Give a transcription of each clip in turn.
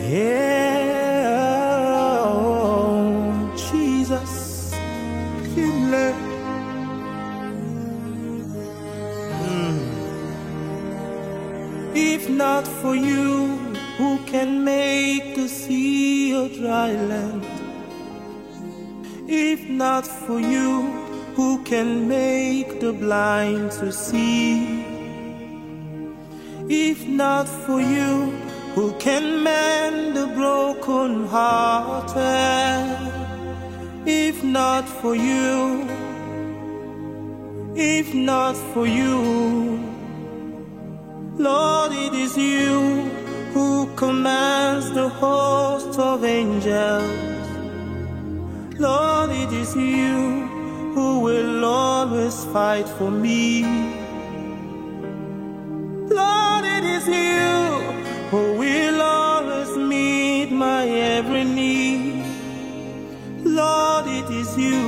Yeah, oh, Jesus, Kimle. If not for you, who can make the sea a dry land? If not for you, who can make the blind to see? If not for you, who can mend the broken hearted? If not for you, if not for you, Lord, it is you who commands the host of angels. Lord, it is you who will always fight for me. Lord, it is you who will always meet my every need. Lord, it is you.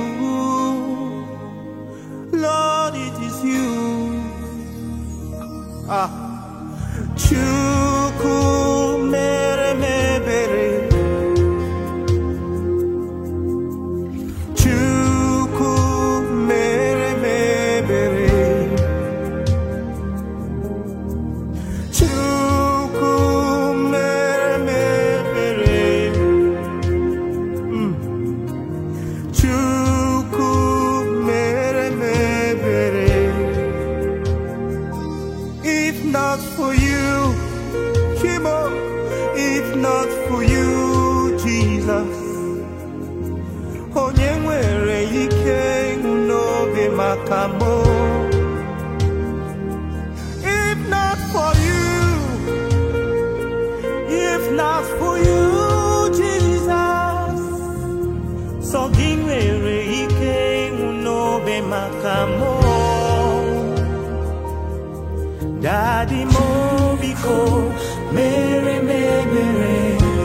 Lord, it is you. Chuku mere mebere, Chuku mere mebere, Chuku mere mebere, Chuku mere mebere. If not for you, Kimo, if not for you, Jesus, onye nwere ike n'obi maka mụ. If not for you, if not for you, Jesus, so gị nwere ike n'obi maka mụ. Daddy Mobiko, Mary Mary,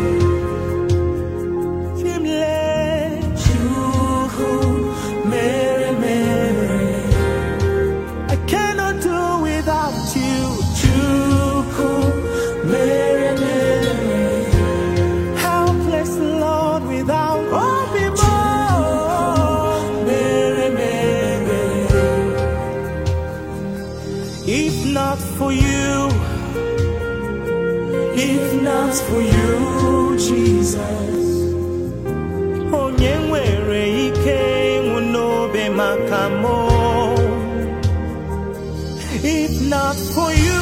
Chimle, Chuku, Mary Mary. I cannot do without you, Chuku, Mary Mary. Helpless Lord without Obimo, Mary Mary. If not for you, if not for you, Jesus, onye nwere ike n'obi maka mụ. If not for you,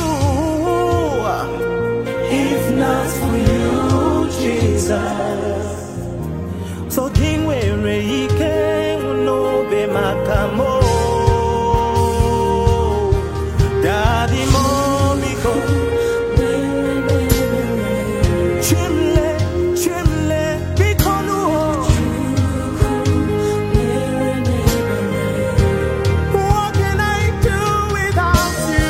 if not for you, Jesus, so gị nwere ike n'obi maka mụ. Daddy Mobiko, Chimle, Chimle, Bikonu. What can I do without you?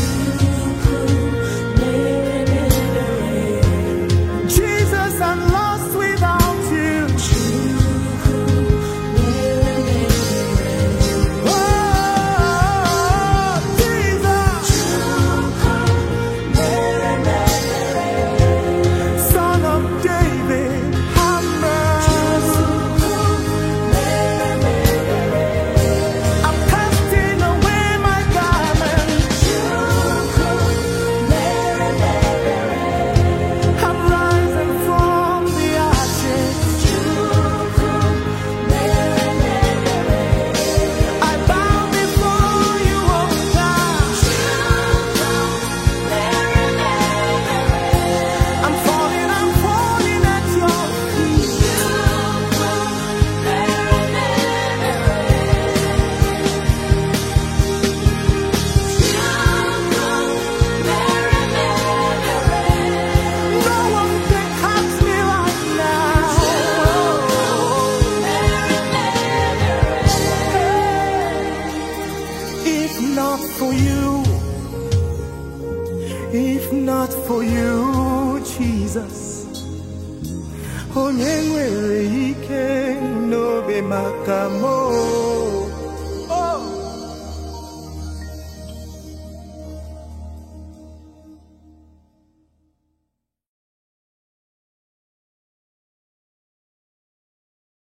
Jesus, I'm lost without you. If not for you, Jesus, onye nwere ike n'obi maka mụ.